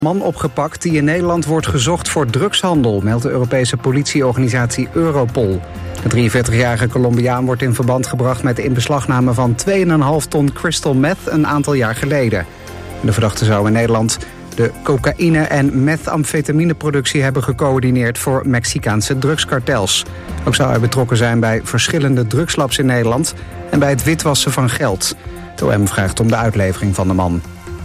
Man opgepakt die in Nederland wordt gezocht voor drugshandel, meldt de Europese politieorganisatie Europol. De 43-jarige Colombiaan wordt in verband gebracht met de inbeslagname van 2,5 ton crystal meth een aantal jaar geleden. De verdachte zou in Nederland de cocaïne- en methamfetamineproductie hebben gecoördineerd voor Mexicaanse drugskartels. Ook zou hij betrokken zijn bij verschillende drugslabs in Nederland en bij het witwassen van geld. Het OM vraagt om de uitlevering van de man.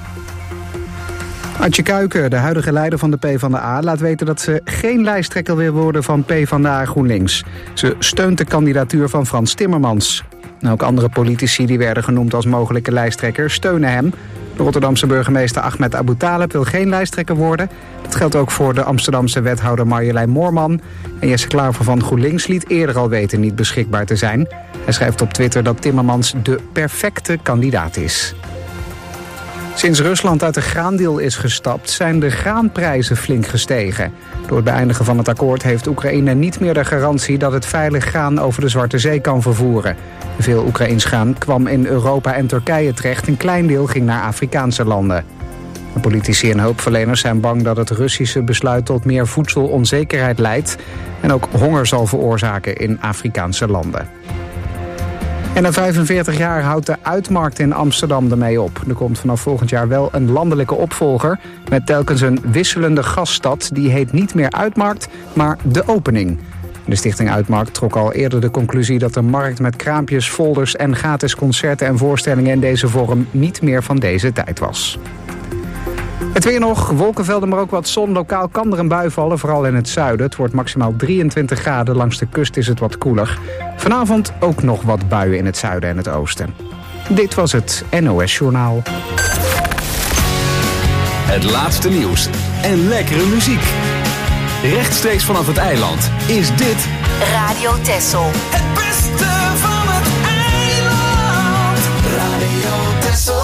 Adje Kuiken, de huidige leider van de PvdA, laat weten dat ze geen lijsttrekker wil worden van PvdA GroenLinks. Ze steunt de kandidatuur van Frans Timmermans. Ook andere politici die werden genoemd als mogelijke lijsttrekker steunen hem. De Rotterdamse burgemeester Ahmed Abu Taleb wil geen lijsttrekker worden. Dat geldt ook voor de Amsterdamse wethouder Marjolein Moorman. En Jesse Klaver van GroenLinks liet eerder al weten niet beschikbaar te zijn. Hij schrijft op Twitter dat Timmermans de perfecte kandidaat is. Sinds Rusland uit de graandeal is gestapt, zijn de graanprijzen flink gestegen. Door het beëindigen van het akkoord heeft Oekraïne niet meer de garantie dat het veilig graan over de Zwarte Zee kan vervoeren. Veel Oekraïns graan kwam in Europa en Turkije terecht. Een klein deel ging naar Afrikaanse landen. De politici en hulpverleners zijn bang dat het Russische besluit tot meer voedselonzekerheid leidt en ook honger zal veroorzaken in Afrikaanse landen. En na 45 jaar houdt de Uitmarkt in Amsterdam ermee op. Er komt vanaf volgend jaar wel een landelijke opvolger met telkens een wisselende gaststad. Die heet niet meer Uitmarkt, maar De Opening. De stichting Uitmarkt trok al eerder de conclusie dat de markt met kraampjes, folders en gratis concerten en voorstellingen in deze vorm niet meer van deze tijd was. Het weer nog, wolkenvelden, maar ook wat zon. Lokaal kan er een bui vallen, vooral in het zuiden. Het wordt maximaal 23 graden, langs de kust is het wat koeler. Vanavond ook nog wat buien in het zuiden en het oosten. Dit was het NOS Journaal. Het laatste nieuws en lekkere muziek. Rechtstreeks vanaf het eiland is dit Radio Texel. Het beste van het eiland. Radio Texel.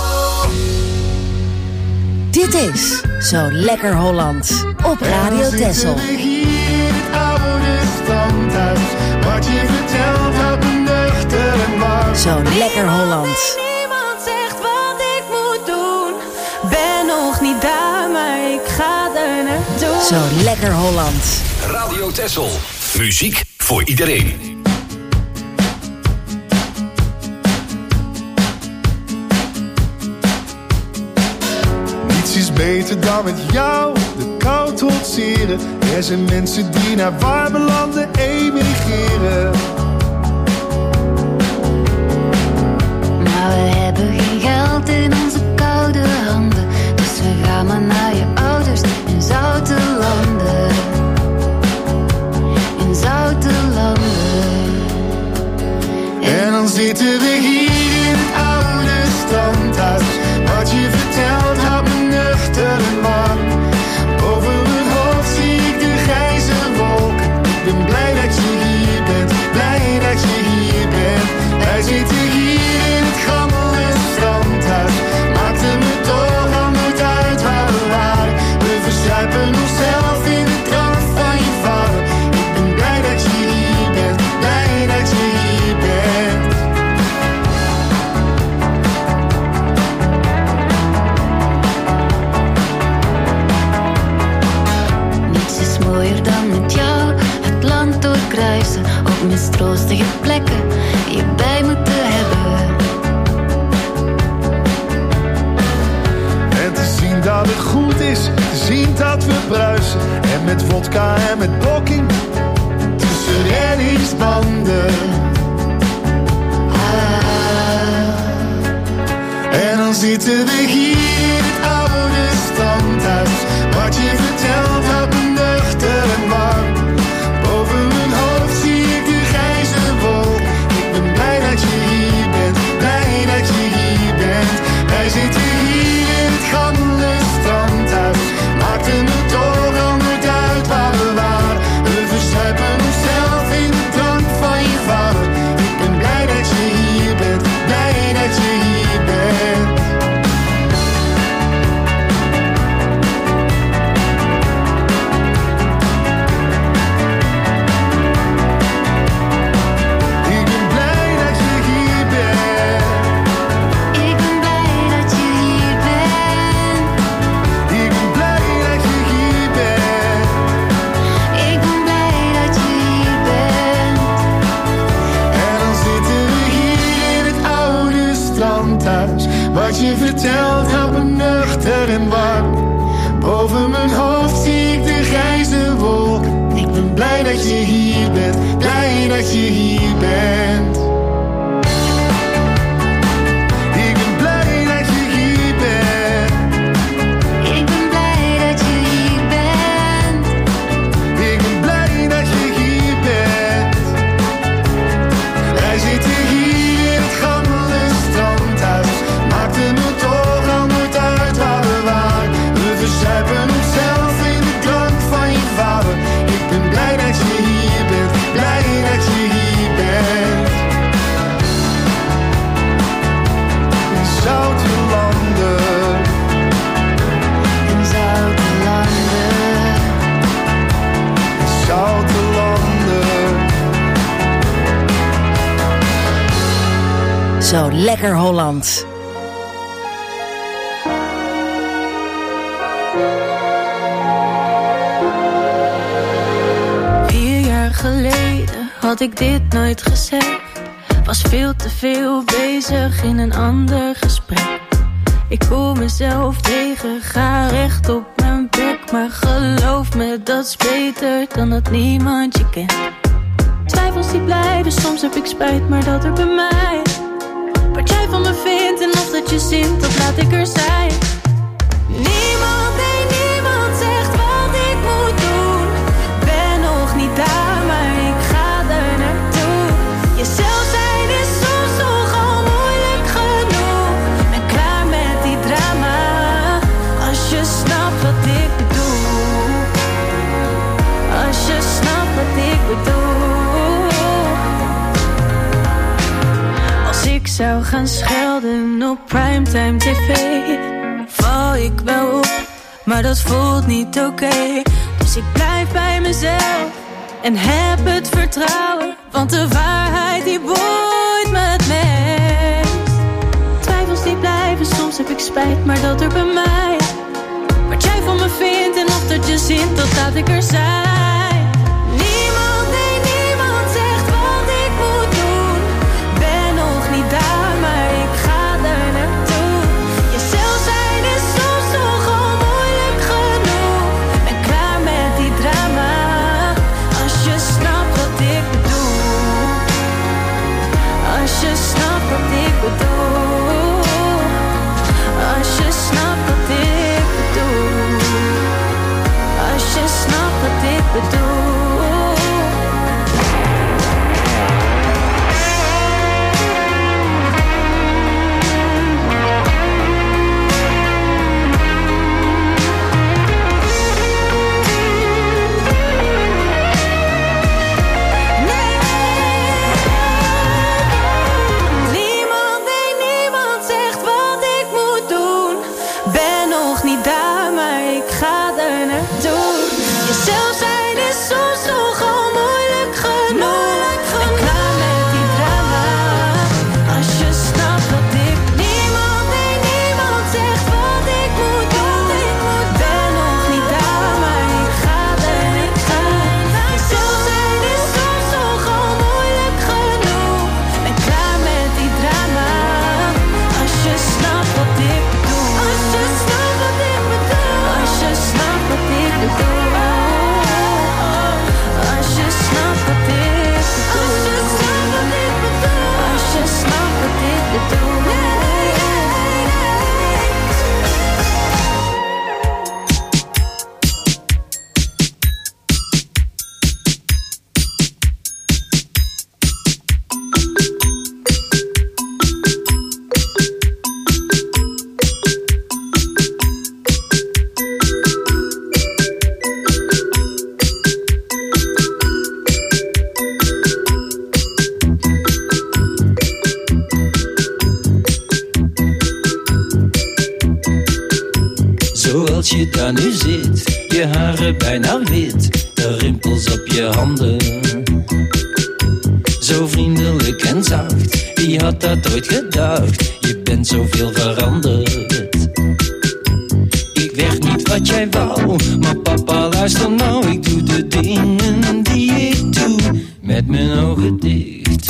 Dit is Zo Lekker Hollands op Radio Texel. Zo Lekker Hollands. Niemand zegt wat ik moet doen. Ben nog niet daar, maar ik ga er naartoe. Zo Lekker Hollands. Radio Texel. Muziek voor iedereen. Niets is beter dan met jou de kou trotseren. Er zijn mensen die naar warme landen emigreren. Maar we hebben geen geld in onze koude handen. Dus we gaan maar naar je ouders in zoute landen. In zoute landen. En dan zitten we hier in het oude standhuis. Wat je vertelt houdt me nuchter en warm. Boven mijn hoofd zie ik de grijze wolken. Ik ben blij dat je hier bent, blij dat je hier bent. Wij zitten hier in het gammele strandhuis. Maakte me toch al nooit uit waar we waren. We verzuipen onszelf in de drank van je vader. Ik ben blij dat je hier bent, blij dat je hier bent. Niets is mooier dan met jou het land doorkruisen. Op mistroostige plekken je bij moeten hebben. En te zien dat het goed is, te zien dat we bruisen. En met vodka en met blokking tussen reddingsbanden. En dan zitten we hier in het oude standhuis. Wat je vertelt houdt me nuchter en warm. Boven mijn hoofd zie ik de grijze wolk. Ik ben blij dat je hier bent, blij dat je hier bent. Wij zitten hier in het gammele strandhuis. Maakte me toch al nooit uit waar we waren. We verzuipen onszelf in de drank van je vader. Ik ben blij dat je hier bent, blij dat je hier bent. dat je hier bent, blij dat je hier bent. Ik ben blij dat je hier bent. Ik ben blij dat je hier bent. Ik ben blij dat je hier bent. Wij zitten hier in het gammele strandhuis. Maakt het me toch al nooit uit waar we waren. We verzuipen onszelf in de drank van je vader. Ik ben blij dat je hier bent, blij dat je hier bent. In zoute landen, In zoute landen, in zoute landen. Zo lekker Holland. Geleden had ik dit nooit gezegd. Was veel te veel bezig in een ander gesprek. Ik kom mezelf tegen, ga recht op mijn bek. Maar geloof me, dat is beter dan dat niemand je kent. Twijfels die blijven, soms heb ik spijt, maar dat er bij mij. Wat jij van me vindt en of dat je zint, dat laat ik er zijn. Niemand, nee, niemand zegt wat ik moet doen. Ben nog niet daar, maar ik ga er naartoe. Jezelf zijn is soms toch al moeilijk genoeg. Ben klaar met die drama, als je snapt wat ik bedoel. Als je snapt wat ik bedoel. Als ik zou gaan schelden op primetime tv, val ik wel op, maar dat voelt niet oké. Dus ik blijf bij mezelf en heb het vertrouwen, want de waarheid die boeit me het meest. Twijfels die blijven, soms heb ik spijt, maar dat er bij mij. Wat jij van me vindt en of dat je zint, dat laat ik er zijn. Niemand, nee, niemand zegt wat ik moet doen. Ben nog niet daar, maar ik ga er naartoe. Jezelf zijn is soms toch al moeilijk genoeg. Ben klaar met die drama, als je snapt wat ik bedoel. Als je snapt wat ik bedoel. Als je snapt wat ik bedoel. Als je snapt wat ik bedoel. Niemand, nee, niemand zegt wat ik moet doen. Ben nog niet daar, maar ik ga er naartoe. Jezelf zijn is soms toch al moeilijk genoeg. Ben klaar met die drama, als je snapt wat ik. Niemand, nee, niemand zegt wat ik moet doen. Ben nog niet daar, maar ik ga er naartoe. Jezelf zijn is soms toch al moeilijk genoeg. Ben klaar met die drama, als je snapt wat ik bedoel. Als je snapt wat ik bedoel. Als je snapt wat ik bedoel. Als je snapt wat ik bedoel. Als je snapt wat ik bedoel. Zoals je daar nu zit, je haren bijna wit, de rimpels op je handen. Zo vriendelijk en zacht, wie had dat ooit gedacht? Je bent zoveel veranderd. Ik werd niet wat jij wou, maar papa luister nou. Ik doe de dingen die ik doe, met mijn ogen dicht.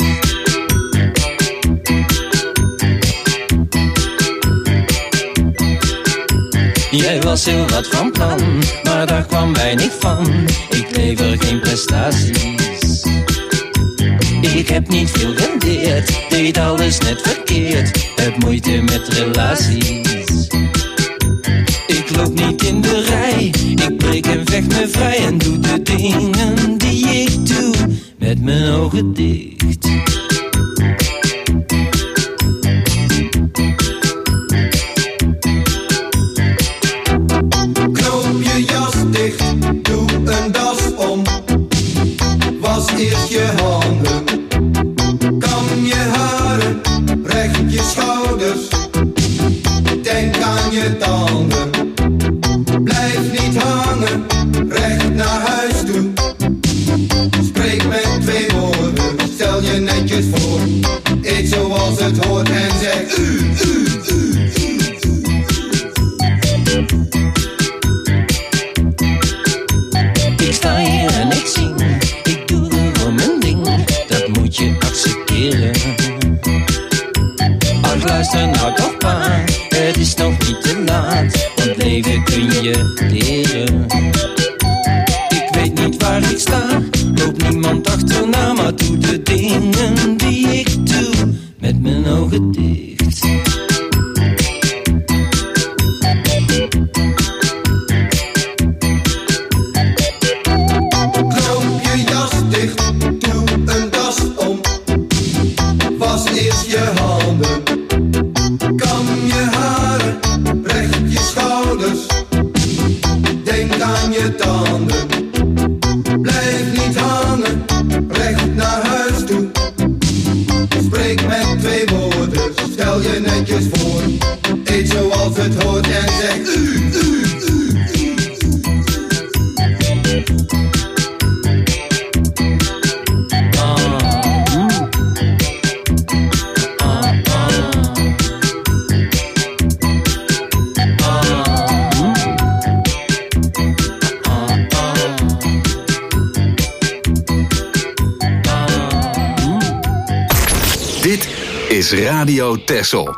Jij was was heel wat van plan, maar daar kwam weinig van. Ik lever geen prestaties. Ik heb niet veel rendeerd, deed alles net verkeerd. Heb moeite met relaties. Ik loop niet in de rij, ik breek en vecht me vrij. En doe de dingen die ik doe, met mijn ogen dicht. Knoop je jas dicht, doe een das om. Was eerst je handen, kam je haren, recht je schouders. Denk aan je tanden, blijf niet hangen, recht naar huis toe. Spreek met 2 woorden, stel je netjes voor. Eet zoals het hoort en zeg Ik sta hier en ik zing, ik doe gewoon mijn ding. Dat moet je accepteren. Ach, luister nou toch maar, het is nog niet te laat. Want leven kun je leren. Ik weet niet waar ik sta, loop niemand achterna. Maar doe de dingen die ik doe, met mijn ogen dicht. knoop je jas dicht, doe een das om. Was eerst je handen, kam je haren, recht je schouders. Denk aan je tanden, blijf niet hangen, recht naar huis toe. Spreek met 2 woorden, stel je netjes voor. Eet zoals het hoort en zeg Dit is Radio Texel.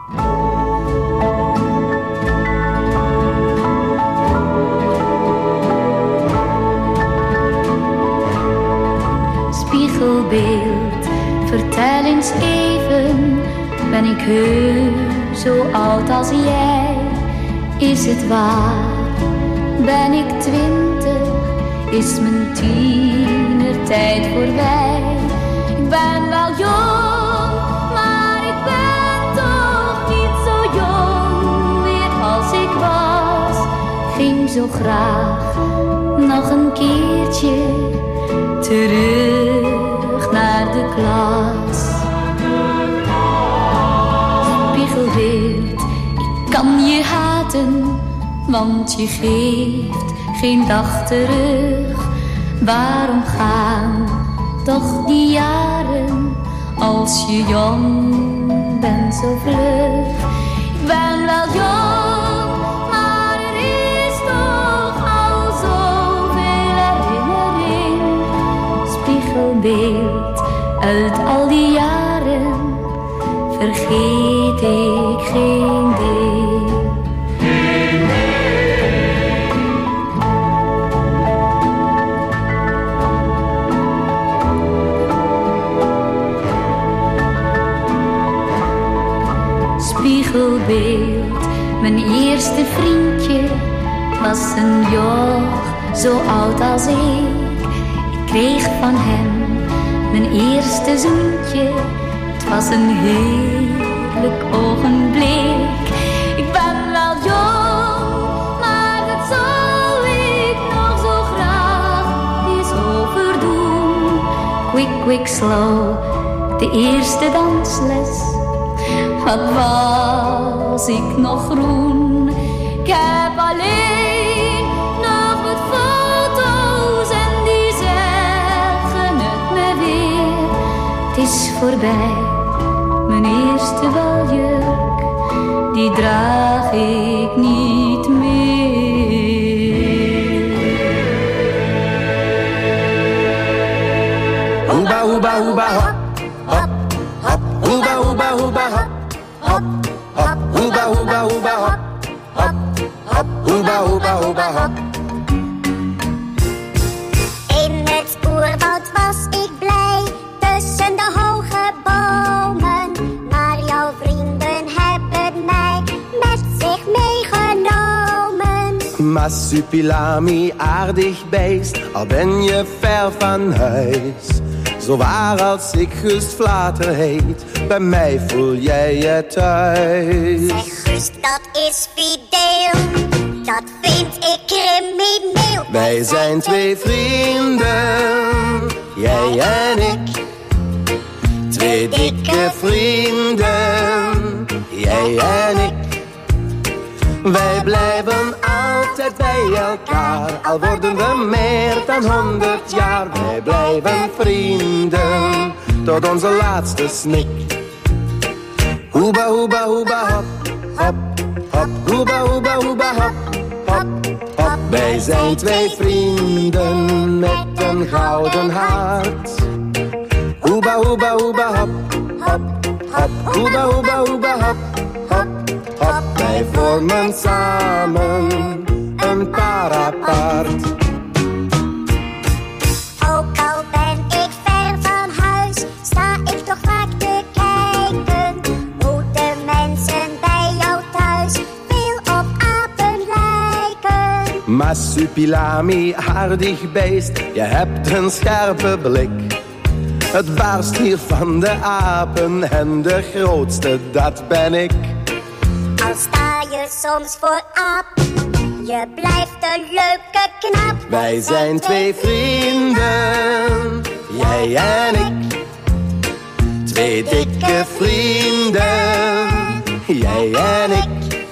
Spiegelbeeld, vertel eens even, ben ik heus zo oud als jij? Is het waar? Ben ik 20? Is mijn tienertijd voorbij? Ik ben wel jong, maar ik ben toch niet zo jong meer als ik was. Ging zo graag nog een keertje terug naar de klas. Spiegelbeeld, ik kan je haten, want je geeft geen dag terug. Waarom gaan toch die jaren als je jong bent zo vlug? Ik ben wel jong, maar er is toch al zoveel herinnering. Spiegelbeeld, uit al die jaren vergeet ik geen deel. Spiegelbeeld, mijn eerste vriendje was een joch zo oud als ik. Ik kreeg van hem mijn eerste zoentje. Het was een heerlijk ogenblik. Ik ben wel jong, maar dat zou ik nog zo graag eens overdoen. Quick, quick, slow, de eerste dansles. Wat was ik nog groen? Ik heb alleen nog wat foto's en die zeggen het me weer. Het is voorbij, mijn eerste baljurk, die draag ik niet meer. Hoeba, hoeba, hoeba, hop, hop, hop. Hoeba, hoeba, hoeba, hop. Hop, hop, hoeba, hoeba, hoeba, hop, hop, hop, hoeba, hoeba, hoeba, hop. In het oerwoud was ik blij, tussen de hoge bomen. Maar jouw vrienden hebben mij met zich meegenomen. Massupilami, aardig beest, al ben je ver van huis. Zo waar als ik Gust Vlater heet, bij mij voel jij je thuis. Zeg Gust, dat is fideel, dat vind ik crimineel. Wij zijn twee vrienden, jij en ik. Twee dikke vrienden, jij en ik. Wij blijven altijd bij elkaar, al worden we meer dan 100 jaar. Wij blijven vrienden, tot onze laatste snik. Hoeba, hoeba, hoeba, hop, hop, hop. Hoeba, hoeba, hoeba, hop, hop, hop. Wij zijn twee vrienden met een gouden hart. Hoeba, hoeba, hoeba, hop, hop, hop. Hoeba, hoeba, hoeba, hop, hop, hop. Wij vormen samen een paar apart. Ook al ben ik ver van huis, sta ik toch vaak te kijken hoe de mensen bij jou thuis veel op apen lijken. Massupilami, aardig beest, je hebt een scherpe blik. Het baarst hier van de apen en de grootste, dat ben ik. Al sta je soms voor aap, je blijft een leuke knap. Wij zijn twee vrienden, jij en ik. Twee dikke vrienden, jij en ik.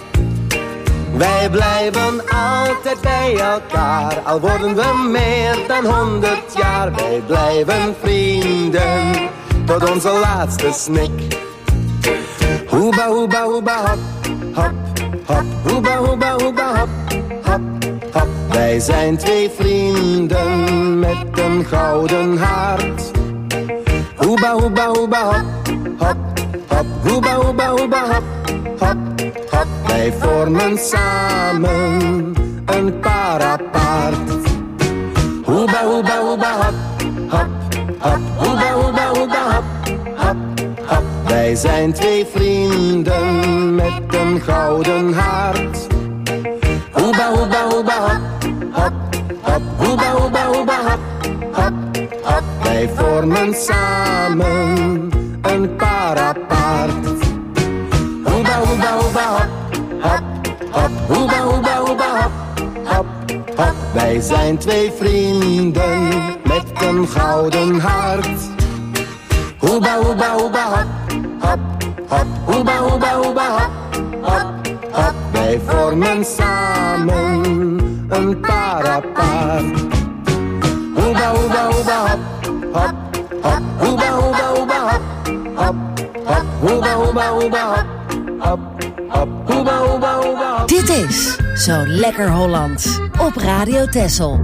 Wij blijven altijd bij elkaar, al worden we meer dan 100 jaar. Wij blijven vrienden, tot onze laatste snik. Hoeba, hoeba, hoeba, hop, hop, hop. Hoeba, hoeba, hoeba, hop, hop, hop. Wij zijn twee vrienden met een gouden hart. Hoeba, hoeba, hoeba, hop, hop, hop. Hoeba, hoeba, hoeba, hop, hop, hop. Wij vormen samen een paar apart. Hoeba, hoeba, hoeba, hop, hop, hop. Hoeba, hoeba, hoeba, hop, hop, hop. Wij zijn twee vrienden met een gouden hart. Hoeba, hoeba, hoeba, hop, hop, hop. Hoeba, hoeba, hoeba, hop, hop, hop. Wij vormen samen een paar apart. Hoeba, hoeba, hoeba, hop, hop, hop. Hoeba, hoeba, hoeba, hop, hop, hop. Wij zijn twee vrienden met een gouden hart. Hoeba, hoeba, hoeba, hop, hop, hop. Hoeba, hoeba, hoeba, hop, hop, hop. Wij vormen samen een paar apart. Hoeba, hoeba, hoeba, hop, hop, hop. Hoeba, hoeba, hoeba, hop, hop, hop. Hoeba, hoeba, hoeba, hop, hop, hop. Hoeba, hoeba, hoeba, hop. Dit is Zo Lekker Hollands op Radio Texel.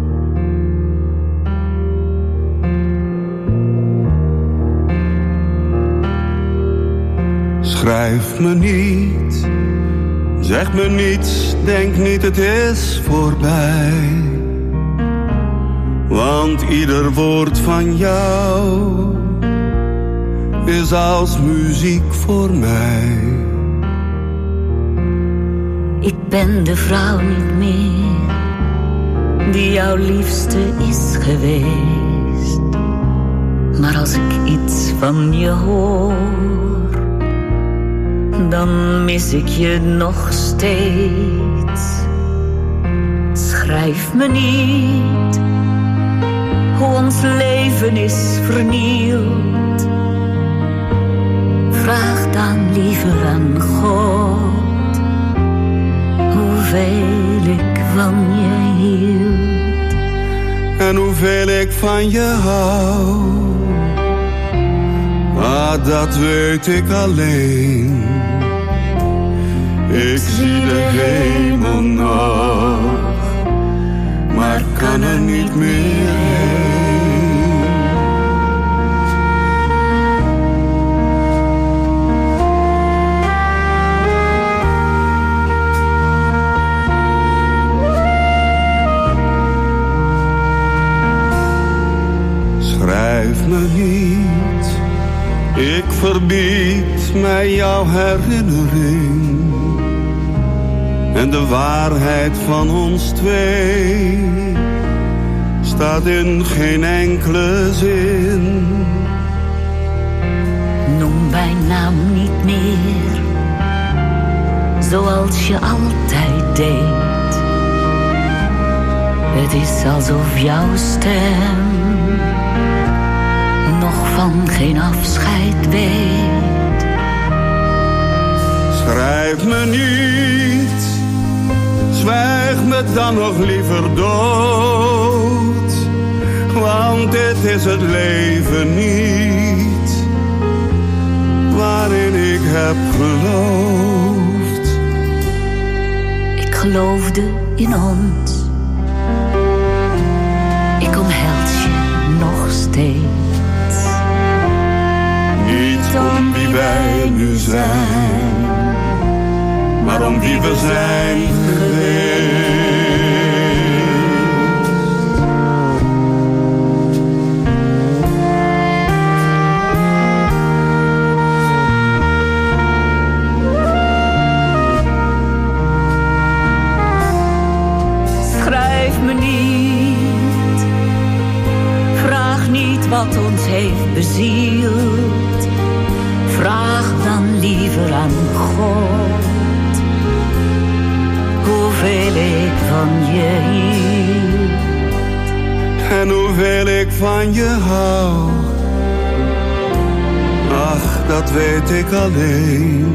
Schrijf me niet, zeg me niets, denk niet het is voorbij. Want ieder woord van jou is als muziek voor mij. Ik ben de vrouw niet meer die jouw liefste is geweest. Maar als ik iets van je hoor, dan mis ik je nog steeds. Schrijf me niet hoe ons leven is vernield. Vraag dan liever aan God hoeveel ik van je hield. En hoeveel ik van je hou, maar dat weet ik alleen. Ik zie de hemel nog, maar kan er niet meer heen. bij jouw herinnering en de waarheid van ons twee staat in geen enkele zin. Noem mijn naam niet meer, zoals je altijd deed. Het is alsof jouw stem nog van geen afscheid weet. Schrijf me niet, zwijg me dan nog liever dood, want dit is het leven niet waarin ik heb geloofd. Ik geloofde in ons, ik omhels je nog steeds. Niet om wie wij nu zijn, maar om wie we zijn geweest. Schrijf me niet, vraag niet wat ons heeft bezield. Vraag dan liever aan God hoeveel ik van je hield. En hoeveel ik van je hou, ach, dat weet ik alleen.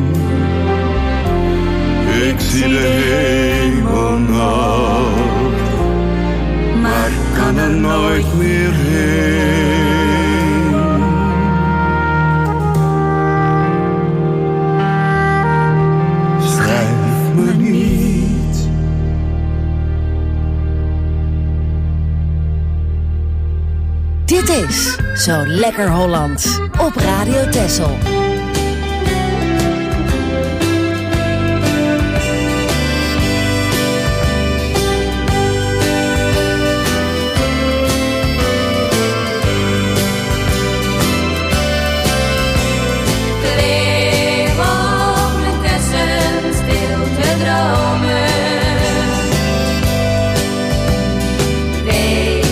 Ik zie de hemel nog, maar kan er nooit meer heen. Schrijf me niet. Dit is Zo Lekker Hollands op Radio Texel.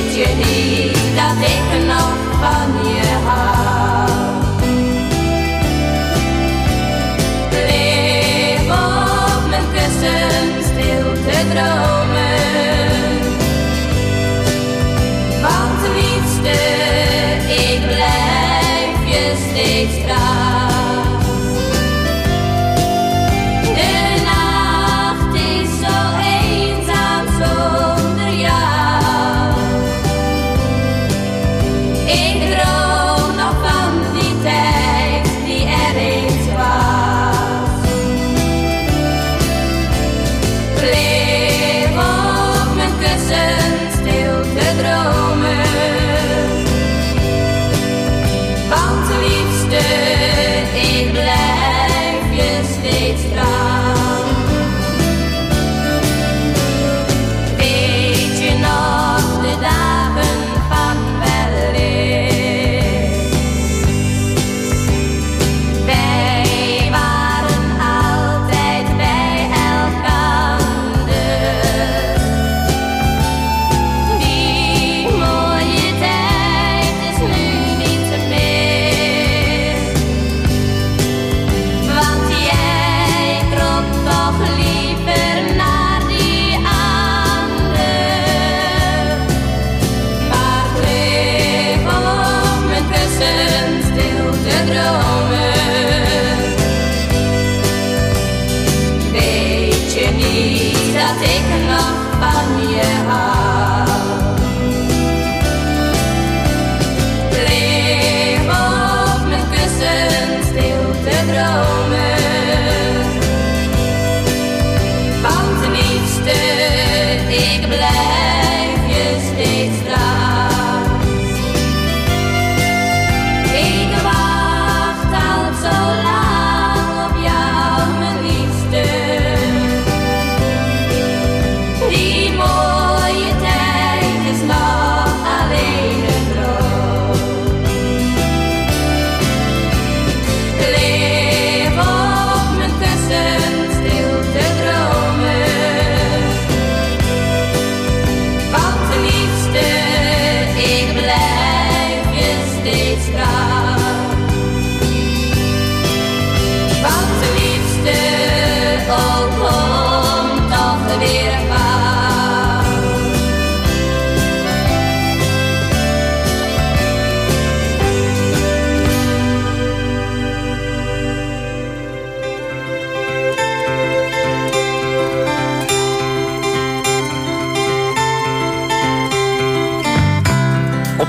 Dat ik nog van je hou.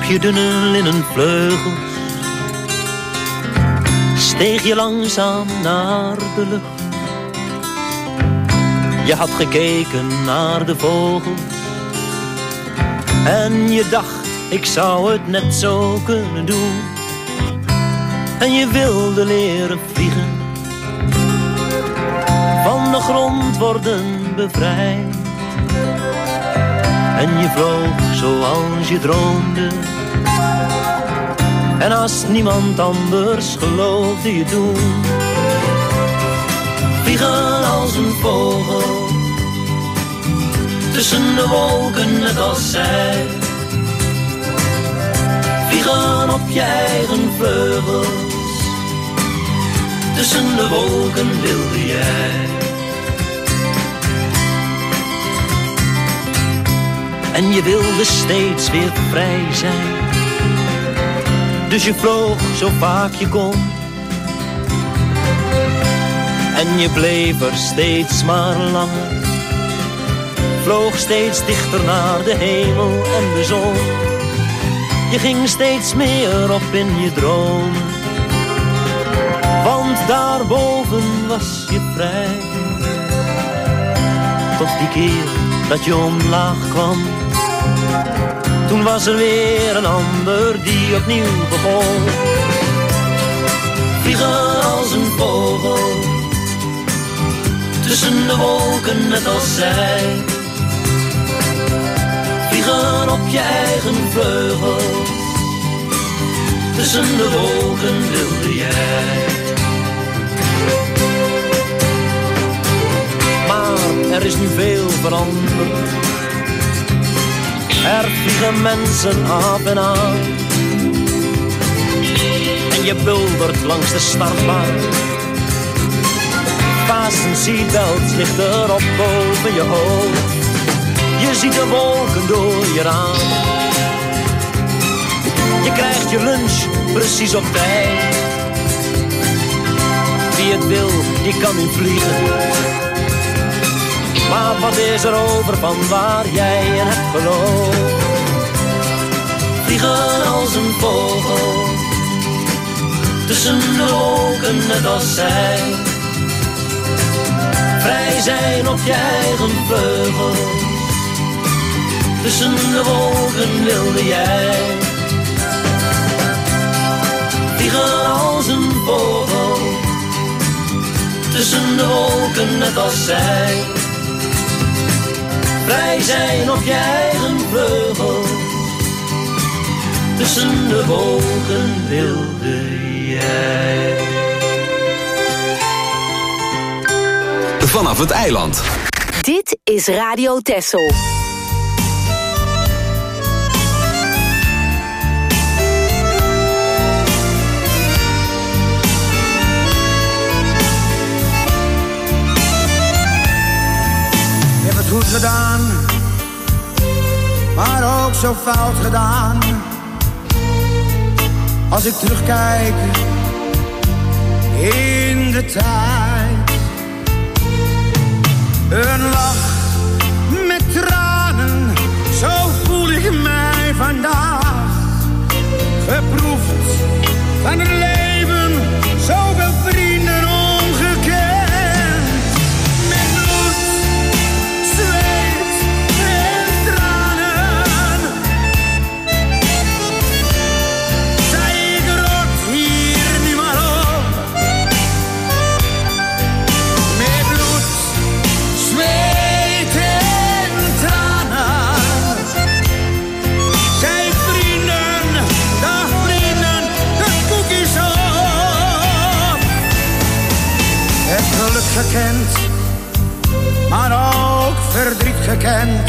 Op je dunne linnen vleugels steeg je langzaam naar de lucht. Je had gekeken naar de vogels en je dacht, ik zou het net zo kunnen doen. En je wilde leren vliegen, van de grond worden bevrijd. En je vloog zoals je droomde, en als niemand anders geloofde je toen. Vliegen als een vogel, tussen de wolken net als zij. Vliegen op je eigen vleugels, tussen de wolken wilde jij. En je wilde steeds weer vrij zijn, dus je vloog zo vaak je kon. En je bleef er steeds maar langer, vloog steeds dichter naar de hemel en de zon. Je ging steeds meer op in je dromen, want daarboven was je vrij. Tot die keer dat je omlaag kwam, toen was er weer een ander die opnieuw begon. Vliegen als een vogel, tussen de wolken net als zij. Vliegen op je eigen vleugels, tussen de wolken wilde jij. Maar er is nu veel veranderd, er vliegen mensen af en aan. En je buldert langs de startbaan, Fasten seatbelt ligt erop boven je hoofd. Je ziet de wolken door je raam. Je krijgt je lunch precies op tijd. Wie het wil, die kan nu vliegen. Maar wat is er over van waar jij in hebt geloofd? Vliegen als een vogel, tussen de wolken net als zij. Vrij zijn op je eigen vleugels, tussen de wolken wilde jij. Vliegen als een vogel, tussen de wolken net als zij. Vrij zijn op je eigen vleugels, tussen de wolken wilde jij. Vanaf het eiland. Dit is Radio Texel. Je hebt het goed gedaan, maar ook zo fout gedaan. Als ik terugkijk in de tijd. Een lach met tranen, zo voel ik mij vandaag. Geproefd van het leven, zoveel vrienden ongekend. Met bloed, zweet en tranen. Zij ik rot hier nu maar op. Met bloed, zweet en tranen. Zij vrienden, dag vrienden, de koekjes op. Het geluk gekend, maar ook verdriet gekend.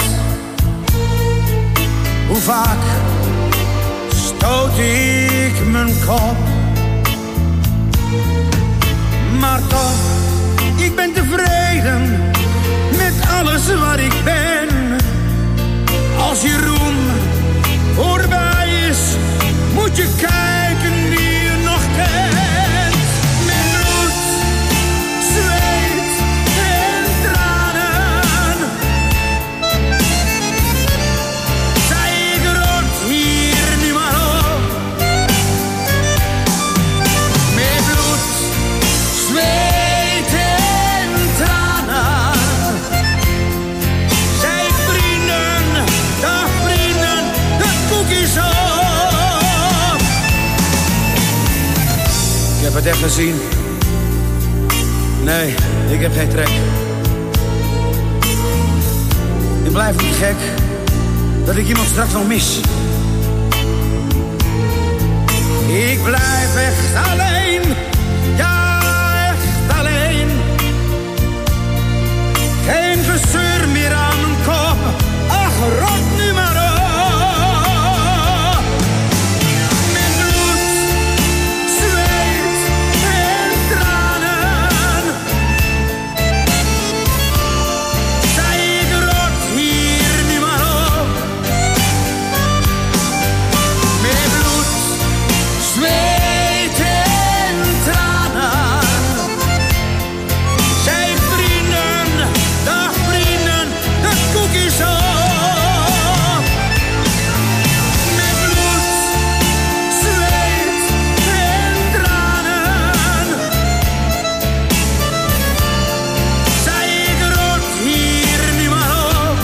Hoe vaak stoot ik mijn kop. Maar toch, ik ben tevreden met alles wat ik ben. Als je roem voorbij is, moet je kijken wie je nog kent. Met bloed, zweet en tranen. Zij ik rot hier nu maar het even zien. Nee, ik heb geen trek. Ik blijf niet gek dat ik iemand straks nog mis. Ik blijf echt alleen, ja echt alleen. Geen gezeur meer aan mijn kop, ach rot nu maar op. Met bloed, zweet en tranen zei ik rot hier nu maar op. Met bloed, zweet en tranen zei vrienden, dag vrienden, de koek is op. Met bloed, zweet en tranen zei ik rot hier nu maar op.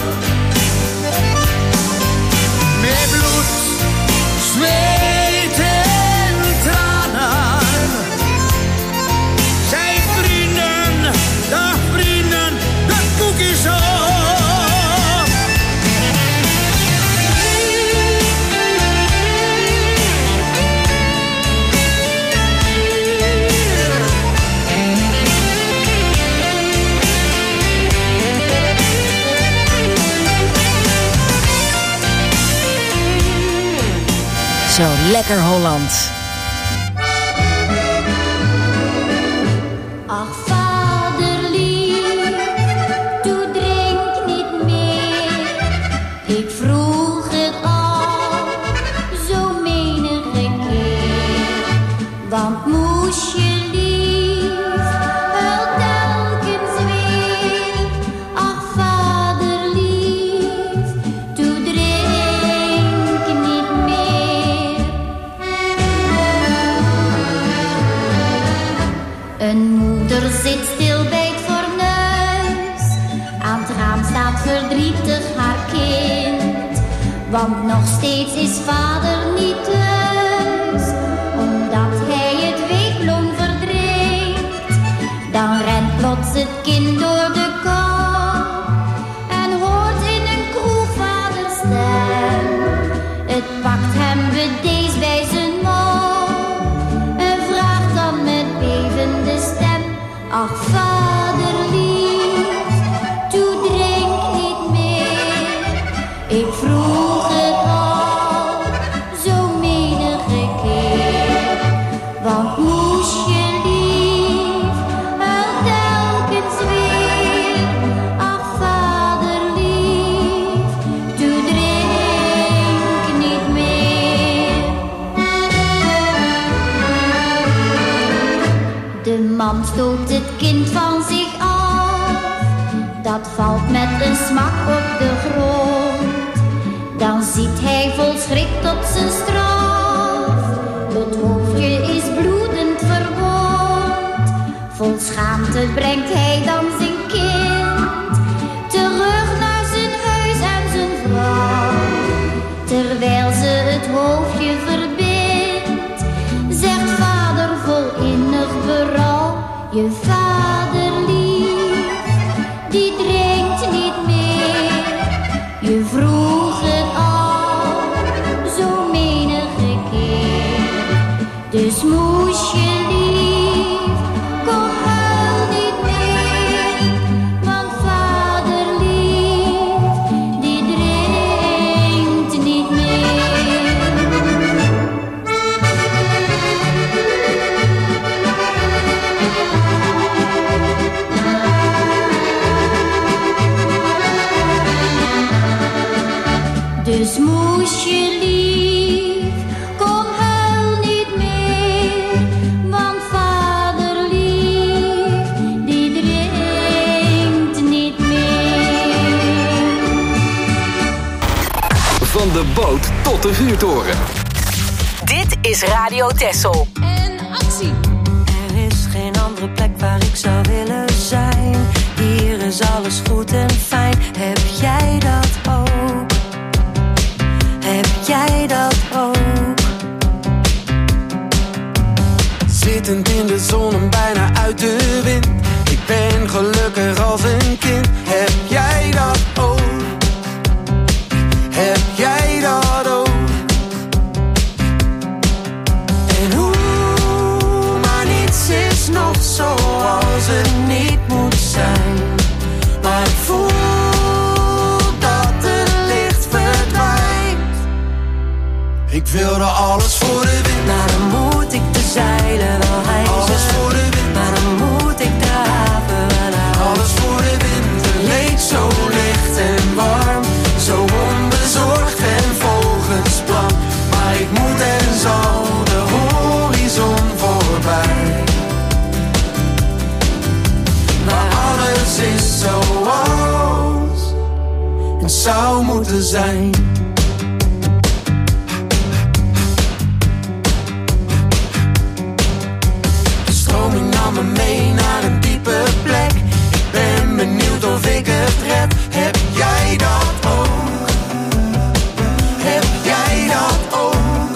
Met bloed, zweet en tranen zei vrienden, dag vrienden, de koek is op. Zo lekker Holland. Ach, vaderlief, doe drink niet meer. Ik vroeg het al, zo menige keer. Want moest je lief, huilt telkens weer. Ach, vaderlief, doe drink niet meer. Een moeder zit stil bij het fornuis. Aan het raam staat verdrietig haar kind. Want nog steeds is vader niet thuis. Omdat hij het weekloon verdrinkt. Dan rent plots het kind door de kou. En hoort in een kroeg vaders stem. Het pakt hem bedeesd bij zijn mouw. En vraagt dan met bevende stem. Ach, vaderlief, doe drink niet meer. Ik vroeg het al, zo menige keer. Want moest je lief, huilt telkens weer. Ach, vaderlief, doe drink niet meer. De man stoot het kind van zich af. Dat valt met een smak op de grond. Dan ziet hij vol schrik tot zijn straf. Het hoofdje is bloedend verwond. Vol schaamte brengt hij dan zijn kind terug naar zijn huis en zijn vrouw. Terwijl ze het hoofdje verbindt, zegt vader vol innig berouw. Je vader lief, die drinkt niet meer. Je vroeg het al, zo menige keer. Dus moest je lief, kom huil niet meer. Want vader lief, die drinkt niet meer. Dus moest je lief, kom huil niet meer. Want vader lief, die drinkt niet meer. Van de boot tot de vuurtoren. Dit is Radio Texel. En actie! Er is geen andere plek waar ik zou willen zijn. Hier is alles goed en fijn. Heb jij dat ook? Heb jij dat ook? Zit Zitend in de zon en bijna uit de wind. Ik ben gelukkig als een kind. Heb jij dat ook? Heb jij dat ook? En hoe, maar niets is nog zoals het niet moet zijn. Maar ik voel dat het licht verdwijnt. Ik wilde alles voor de wind. Maar dan moet ik de zeilen wel hijsen. Alles voor de wind. Maar dan moet ik de haven wel uit. Alles voor de wind. Het leek zo licht en warm. Zo onbezorgd en volgens plan. Maar ik moet en zal de horizon voorbij. Maar alles is zoals het zou moeten zijn. De stroming nam me mee naar een diepe plek. Ik ben benieuwd of ik het red. Heb jij dat ook? Heb jij dat ook?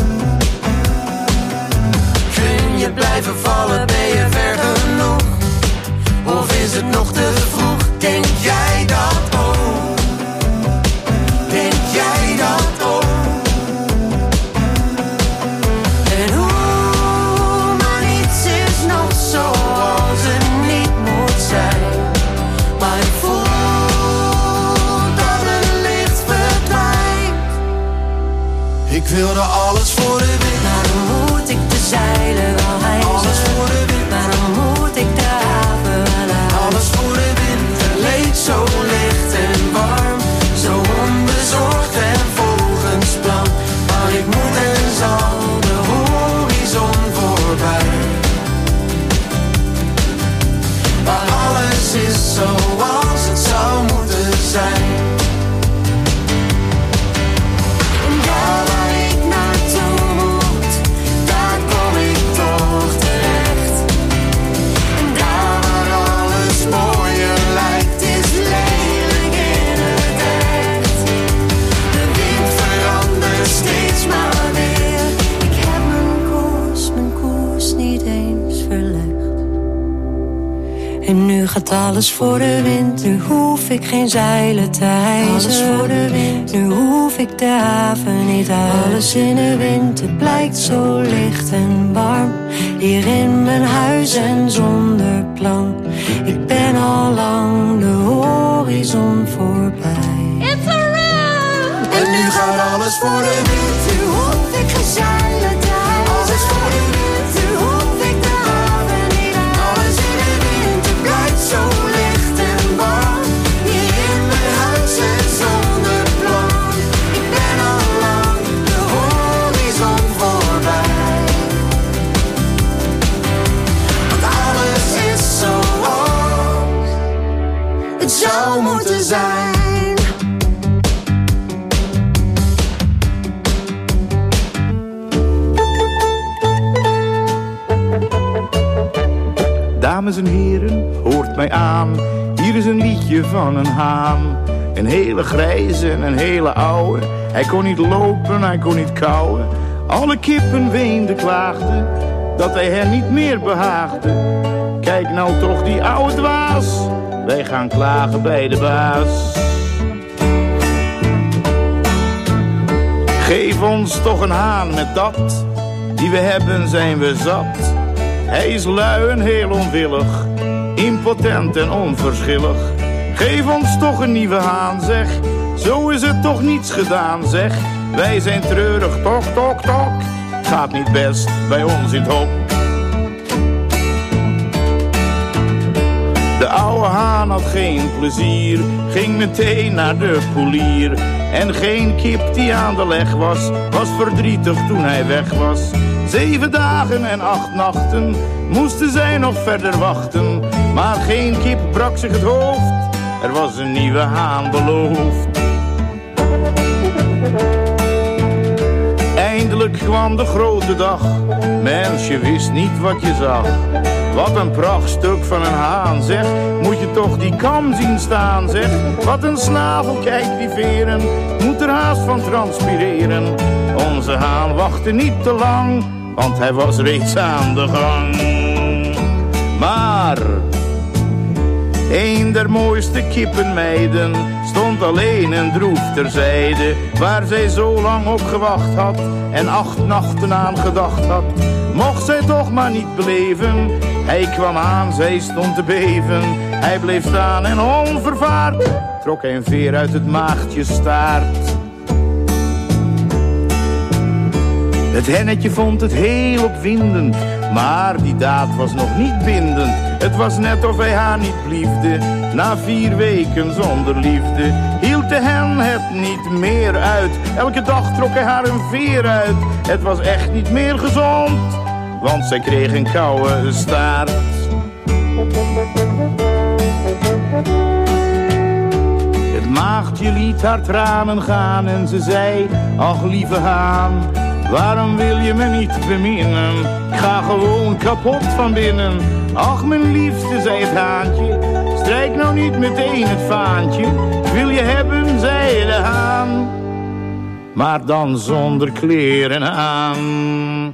Kun je blijven vallen, ben je ver genoeg? Of is het nog te vroeg? Denk jij dat ook? Denk jij dat ook? En hoe, maar niets is nog zoals het niet moet zijn. Maar ik voel dat het licht verdwijnt. Ik wilde alles voor de wind. Maar dan moet ik de zeilen wel hijsen. Alles voor de wind. Maar dan moet ik de haven wel uit. Alles voor de wind. Het leek zo licht en warm. Zo onbezorgd en volgens plan. Maar ik moet en zal de horizon voorbij. Maar alles is zoals het zou moeten zijn. En daar waar ik naartoe moet, daar kom ik toch terecht. En daar waar alles mooier lijkt, is lelijk in het echt. De wind verandert steeds maar weer. Ik heb mijn koers niet eens verlegd. En nu gaat alles voor de wind. Nu hoef ik geen zeilen te hijsen. Alles voor de wind. Nu hoef ik de haven niet uit. Alles in de wind, het blijkt zo licht en warm. Hier in mijn huis en zonder plan. Ik ben al lang de horizon voorbij. It's a run! En nu gaat alles voor de wind. Nu hoef ik geen zeilen te hijsen. Alles voor de wind. Nu hoef ik de haven niet uit. Alles in de wind, het blijft zo licht en warm. Hier in mijn huis en zonder plan. Ik ben al lang de horizon voorbij. Want alles is zoals het zou moeten zijn. Dames en heren, hoort mij aan. Hier is een liedje van een haan. Een hele grijze en een hele oude. Hij kon niet lopen, hij kon niet kauwen. Alle kippen weenden, klaagden dat hij hen niet meer behaagde. Kijk nou toch die oude dwaas. Wij gaan klagen bij de baas. Geef ons toch een haan met dat. Die we hebben zijn we zat. Hij is lui en heel onwillig, impotent en onverschillig. Geef ons toch een nieuwe haan, zeg. Zo is het toch niets gedaan, zeg. Wij zijn treurig, tok, tok, tok. Gaat niet best bij ons in het hok. De oude haan had geen plezier, ging meteen naar de poelier. En geen kip die aan de leg was, was verdrietig toen hij weg was. 7 dagen en 8 nachten moesten zij nog verder wachten. Maar geen kip brak zich het hoofd, er was een nieuwe haan beloofd. Eindelijk kwam de grote dag, mens, je wist niet wat je zag. Wat een prachtstuk van een haan, zeg, moet je toch die kam zien staan, zeg. Wat een snavel, kijk die veren, moet er haast van transpireren. Onze haan wachtte niet te lang, want hij was reeds aan de gang. Maar een der mooiste kippenmeiden stond alleen en droef terzijde, waar zij zo lang op gewacht had en 8 nachten aan gedacht had. Mocht zij toch maar niet beleven, hij kwam aan, zij stond te beven. Hij bleef staan en onvervaard trok hij een veer uit het maagdje staart. Het hennetje vond het heel opwindend, maar die daad was nog niet bindend. Het was net of hij haar niet liefde, na 4 weken zonder liefde hield de hen het niet meer uit. Elke dag trok hij haar een veer uit. Het was echt niet meer gezond, want zij kreeg een koude staart. Het maagdje liet haar tranen gaan en ze zei, ach lieve haan, waarom wil je me niet beminnen? Ik ga gewoon kapot van binnen. Ach mijn liefste, zei het haantje, strijk nou niet meteen het vaantje. Ik wil je hebben, zei de haan, maar dan zonder kleren aan.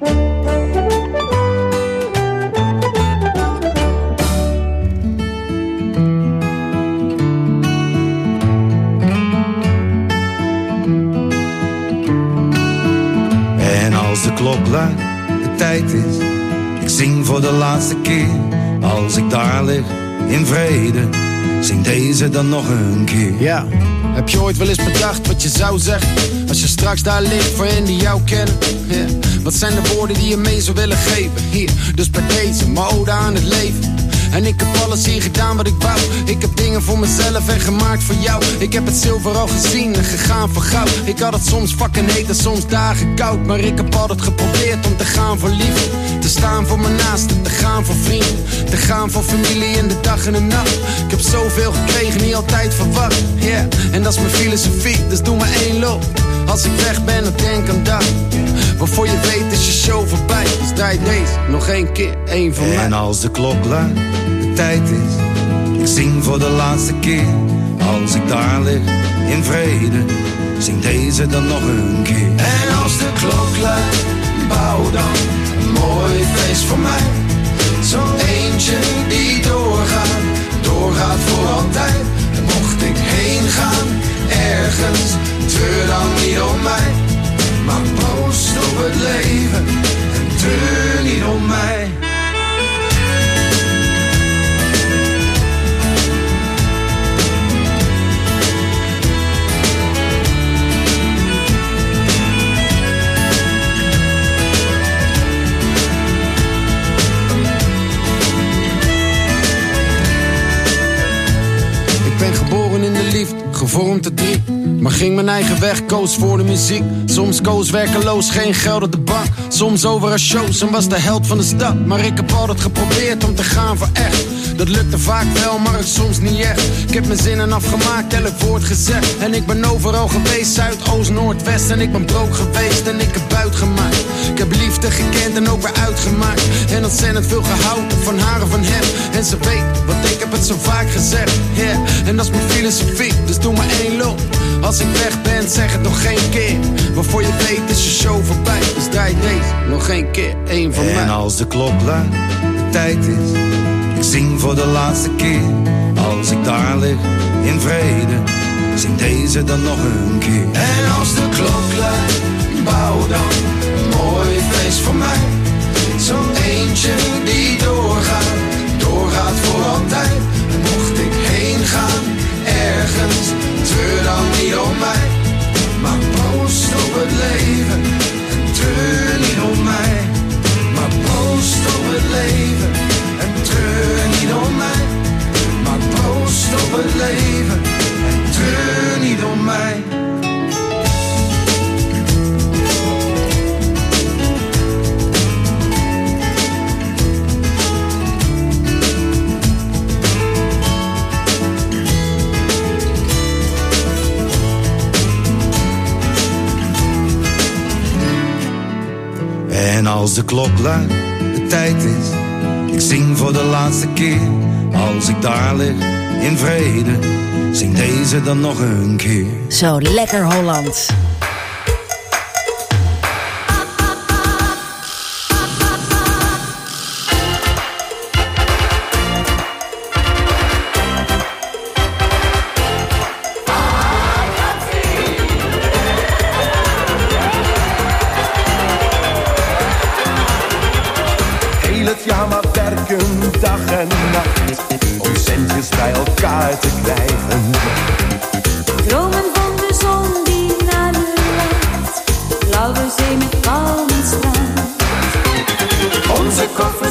Als de klok luidt, de tijd is, ik zing voor de laatste keer. Als ik daar lig, in vrede, zing deze dan nog een keer. Ja, heb je ooit wel eens bedacht wat je zou zeggen als je straks daar ligt voor hen die jou kennen? Yeah. Wat zijn de woorden die je mee zou willen geven? Hier, dus bij deze, mijn ode aan het leven. En ik heb alles hier gedaan wat ik wou. Ik heb dingen voor mezelf en gemaakt voor jou. Ik heb het zilver al gezien en gegaan voor goud. Ik had het soms fucking heet en soms dagen koud. Maar ik heb altijd geprobeerd om te gaan voor liefde. Te staan voor mijn naasten, te gaan voor vrienden. Te gaan voor familie in de dag en de nacht. Ik heb zoveel gekregen, niet altijd verwacht. Yeah, en dat is mijn filosofie, dus doe maar 1 loop. Als ik weg ben, dan denk aan dat. Waarvoor je weet is je show voorbij. Dus draai deze nog 1 keer, 1 voor mij. En als de klok luidt, de tijd is, ik zing voor de laatste keer. Als ik daar lig, in vrede, zing deze dan nog een keer. En als de klok luidt, bouw dan een mooi feest voor mij. Zo'n eentje die doorgaat, doorgaat voor altijd. En mocht ik heen gaan, ergens, treur dan niet om mij. Maar proost op het leven en treur niet om mij. Ik ben geboren in de liefde, gevormd te 3. Maar ging mijn eigen weg, koos voor de muziek. Soms koos werkeloos, geen geld op de bank. Soms over een shows en was de held van de stad. Maar ik heb altijd geprobeerd om te gaan voor echt. Dat lukte vaak wel, maar het soms niet echt. Ik heb mijn zinnen afgemaakt, elk woord gezegd. En ik ben overal geweest, Zuid, Oost, Noord, West. En ik ben broke geweest en ik heb buit gemaakt. Ik heb liefde gekend en ook weer uitgemaakt. En ontzettend veel gehouden van haar en van hem. En ze weet, want ik heb het zo vaak gezegd. Yeah, en dat is mijn filosofie, dus doe maar 1 loop. Als ik weg ben, zeg het nog 1 keer. Waarvoor je weet is je show voorbij. Dus draai deze nog 1 keer, 1 voor mij. En als de klok luidt, de tijd is, ik zing voor de laatste keer. Als ik daar lig, in vrede, zing deze dan nog een keer. En als de klok luidt, bouw dan een mooi feest voor mij. Zo'n eentje die doorgaat, doorgaat voor altijd. En mocht ik heen gaan, ergens, treur dan niet om mij. Maar proost op het leven en treur niet om mij. Maar proost op het leven en treur niet om mij. Maar proost op het leven en treur niet om mij. En als de klok luidt, de tijd is, ik zing voor de laatste keer. Als ik daar lig, in vrede, zing deze dan nog een keer. Zo lekker Holland.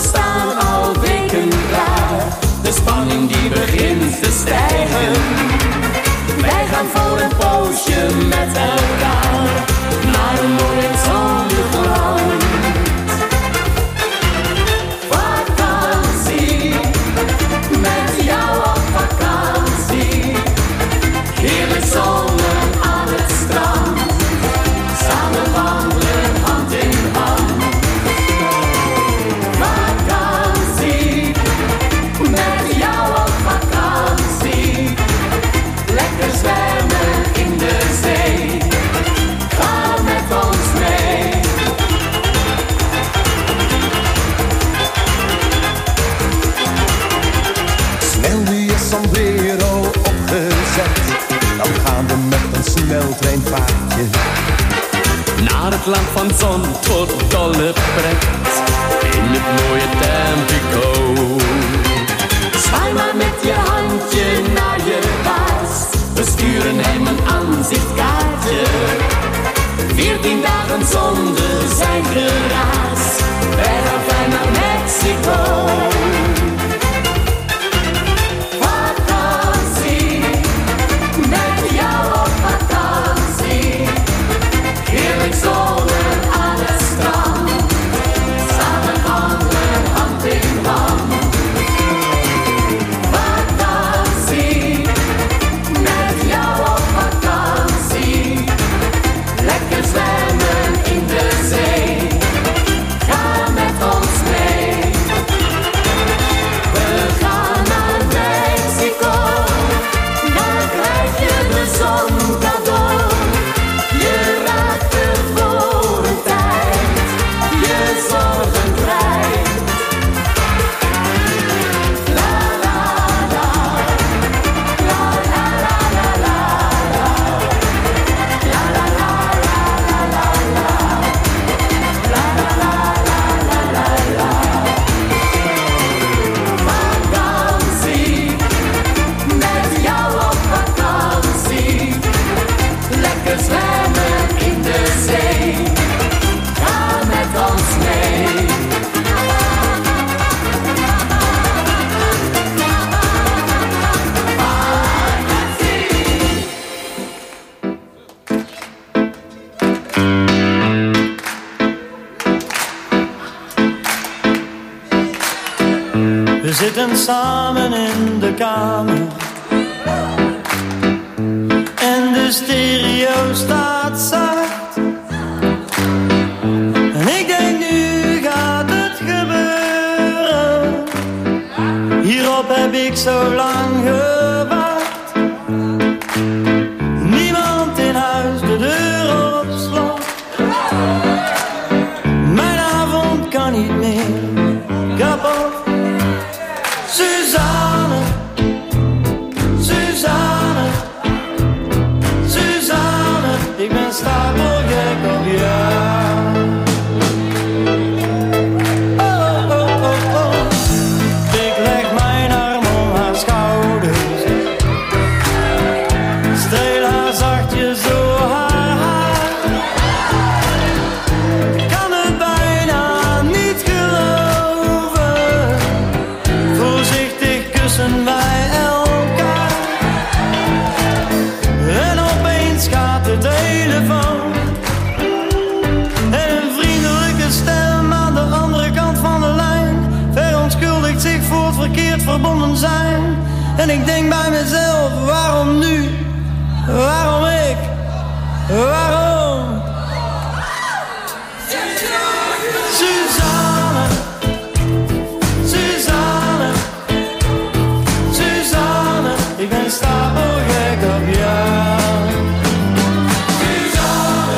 staan al weken klaar. De spanning die begint te stijgen. Wij gaan voor een poosje met elkaar naar een mooi en zonnig land. Vakantie, met jou op vakantie. Heerlijk zonnen aan het strand. Samen wandelen hand in hand. Vakantie, met jou op vakantie. Lekker zwemmen in de zee. Ga met ons mee. Snel nu je sombrero opgezet. Dan gaan we met een sneltreinvaartje naar het land van zon tot dolle pret. In het mooie Tampico. Zwaai maar met je handje naar je baas. We sturen hem een aanzichtkaartje. 14 dagen zonder zijn geraas. Wij gaan fijn naar Mexico. Vakantie, met jou op vakantie. Heerlijk zonnen aan het strand. Samen wandelen hand in hand. Vakantie, met jou op vakantie. Lekker zwemmen in de zee. Ga met ons mee. We gaan naar Mexico. Daar krijg je de zon cadeau. Je raakt er voor een tijd. Je zorgen kwijt. La la la. La la la la la. La la la la la la la. La la la la la la la. Vakantie, met jou op vakantie. Lekker zwemmen in de zee. Ga met ons mee. We zitten samen in de kamer en de stereo staat zacht. En ik denk nu gaat het gebeuren. Hierop heb ik zo lang gewacht. Niemand in huis, de deur op slot. Mijn avond kan niet meer kapot. Suzanne, Suzanne, Suzanne, ik ben stapelgek op jou. Oh, oh, oh, oh. Ik leg mijn arm om haar schouders. Streel haar zachtjes door haar haar. Kan het bijna niet geloven. Voorzichtig kussen wij elkaar. En opeens gaat de telefoon. En een vriendelijke stem aan de andere kant van de lijn verontschuldigt zich voor het verkeerd verbonden zijn. En ik denk bij mezelf, waarom nu? Waarom ik? Waarom? Suzanne, Suzanne, Suzanne, ik ben stapelgek op jou. Suzanne,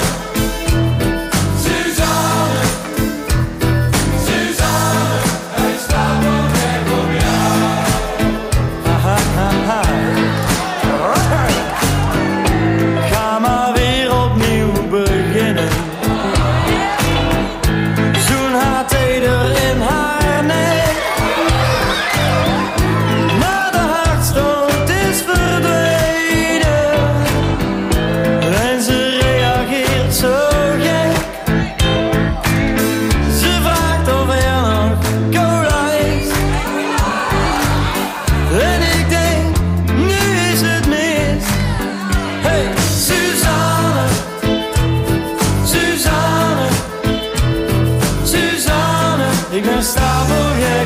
Suzanne, Suzanne, hij is stapelgek op jou. Ha, ha, ha, ha. Ga maar weer opnieuw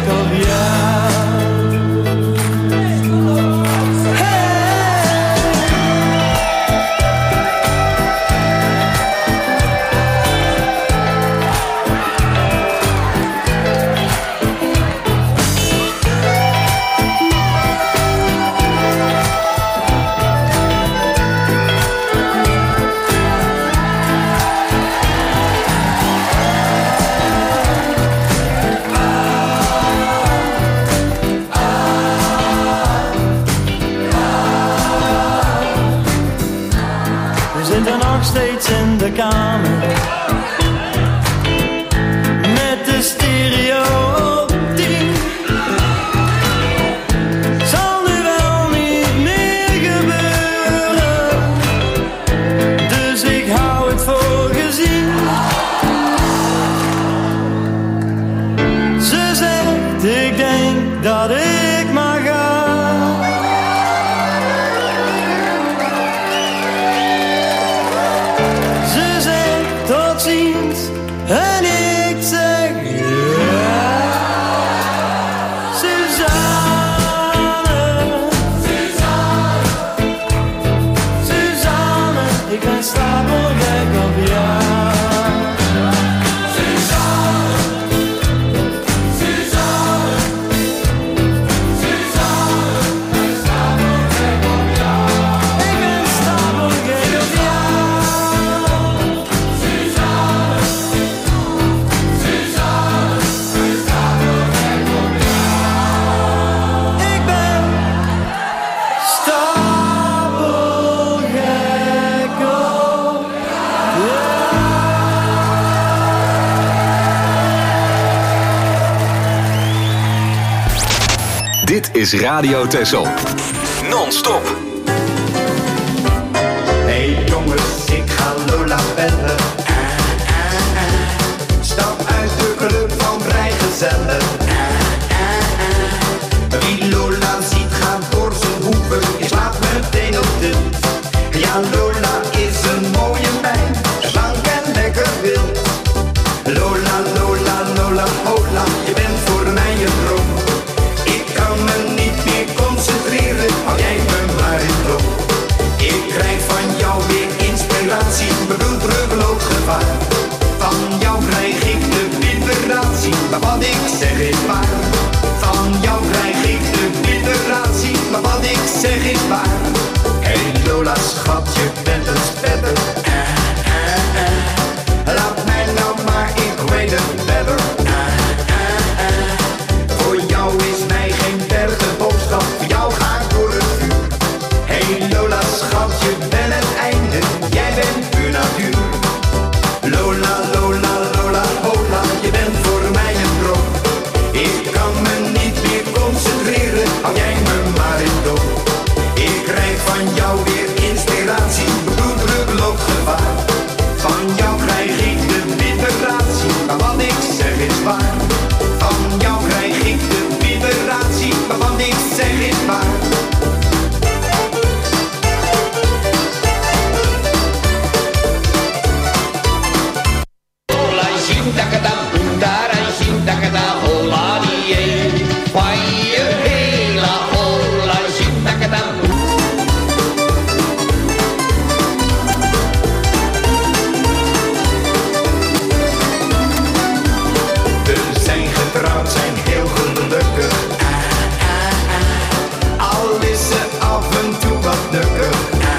op jou. Steeds in de kamer met de stereo op 10. Zal nu wel niet meer gebeuren, dus ik hou het voor gezien. Ze zegt ik denk dat ik maar ga. En ik zeg ja, Suzanne, Suzanne, Suzanne, ik ben stapelgek op jou. Suzanne, Suzanne, Suzanne, ik ben stapelgek op jou. Ik ben stapelgek op jou. Dit is Radio Texel. Non-stop. Hey jongens, ik ga Lola bellen. Stap uit de club van vrijgezellen. Wie Lola ziet gaat door zijn hoeven. Je slaapt meteen op de. Ja, Lola is een mooie meid. Slank en lekker wild. Lola, Lola, Lola, hola. Je bent voor mij een droom. Ik kan me niet meer concentreren. Hou jij me maar in toom. Ik krijg van jou weer inspiratie. Mijn bloeddruk loopt gevaar. Van jou krijg ik de vibratie. Maar wat ik zeg is waar. Van jou krijg ik de vibratie. Maar wat ik zeg is waar. Hey Lola schat, je bent een spetter. Laat mij nou maar, ik weet het beter. Voor jou is mij geen derde boodschap. Voor jou ga ik door het vuur. Hey Lola schat, je bent het einde. Jij bent puur natuur. Lola, Lola, Lola, hola. Je bent voor mij een droom. Ik kan me niet meer concentreren. Hou jij me maar in toom. Ik krijg van jou weer inspiratie. Mijn bloeddruk loopt gevaar. Van jou krijg ik de vibratie. Maar wat ik zeg is waar. Van jou krijg ik de vibratie. Maar wat ik zeg is waar. Hola, shintakata, pundara, shintakata, hola, die, fire, hela, hola, shintakata. We zijn getrouwd, zijn heel gelukkig. Al is ze af en toe wat nukkig.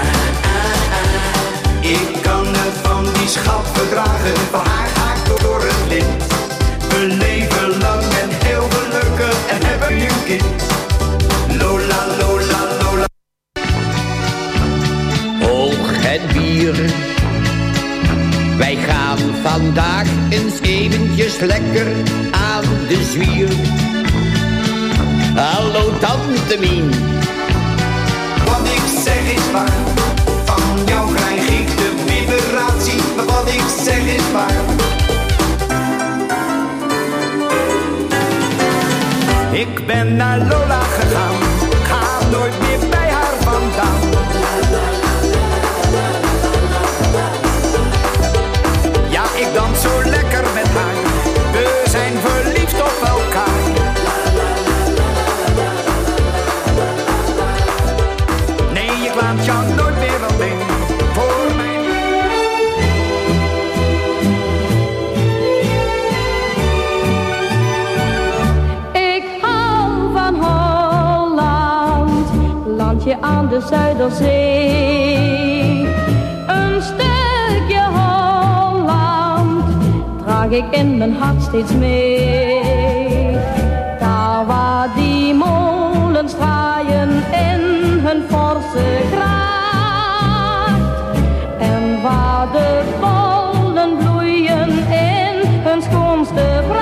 Ik kan het van die schat verdragen. Van haar ga ik door het lint. We leven lang en heel gelukkig en hebben nu een kind. Lola, Lola, Lola. Hoog het bier. Wij gaan vandaag eens eventjes lekker aan de zwier. Hallo tante Mien. Wat ik zeg is waar. Van jou krijg ik de vibratie. Maar wat ik zeg is waar. Ik ben naar Lola gegaan. Ga nooit meer bij haar vandaan. Ja, ik dans zo lekker met haar. We zijn verliefd op elkaar. de Zuiderzee. Een stukje Holland draag ik in mijn hart steeds mee. Daar waar die molens draaien in hun forse kracht. En waar de bollen bloeien in hun schoonste pracht.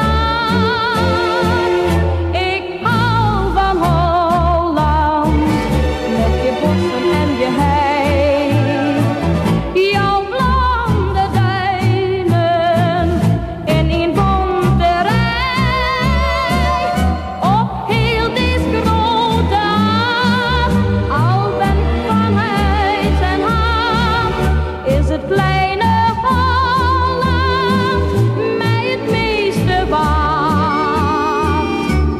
Ik hou van Holland, met je bossen en je hei. Jouw blonde duinen in een bonte rij. Op heel deze grote aard, al ben ik van huis en haard, is het kleine Holland mij het meeste waard.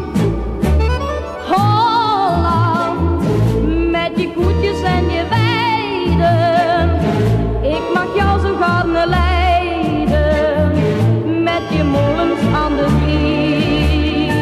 Holland, met je koetjes en je weiden, ik mag jou zo gerne leiden, met je molens aan de vliet.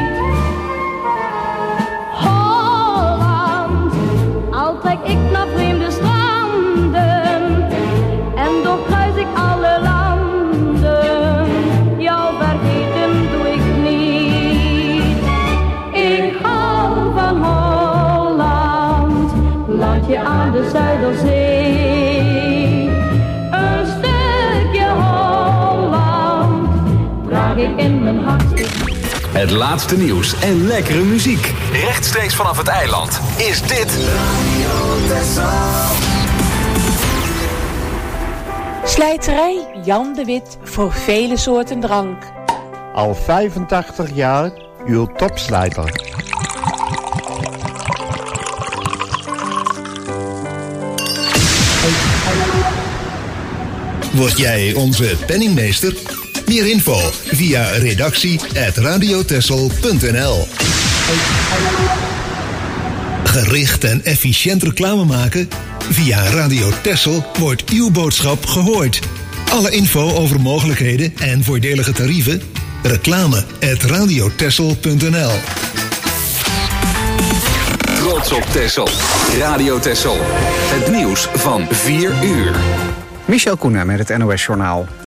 Holland, al trek ik naar vreemde stranden en doorkruis ik alle landen, jou vergeten doe ik niet. Ik hou van Holland, landje aan de Zuiderzee. Een stukje Holland draag ik in mijn hart. Het laatste nieuws en lekkere muziek. Rechtstreeks vanaf het eiland is dit Slijterij Jan de Wit voor vele soorten drank. Al 85 jaar uw topslijter. Word jij onze penningmeester? Meer info via redactie@radiotessel.nl. Gericht en efficiënt reclame maken? Via Radio Tessel wordt uw boodschap gehoord. Alle info over mogelijkheden en voordelige tarieven? Reclame@radiotessel.nl. Trots op Tessel. Radio Tessel. Het nieuws van 4 uur. Michel Koenen met het NOS-journaal.